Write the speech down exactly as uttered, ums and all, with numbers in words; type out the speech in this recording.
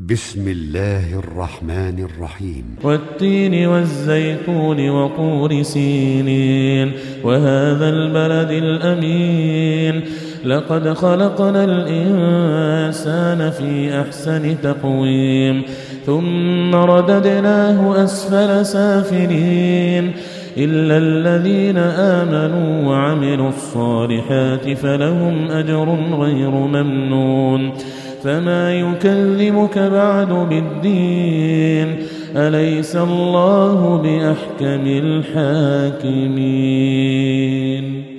بسم الله الرحمن الرحيم والتين والزيتون وطور سينين وهذا البلد الأمين لقد خلقنا الإنسان في أحسن تقويم ثم رددناه أسفل سافلين إلا الذين آمنوا وعملوا الصالحات فلهم أجر غير ممنون فما يكذبك بعد بالدين أليس الله بأحكم الحاكمين.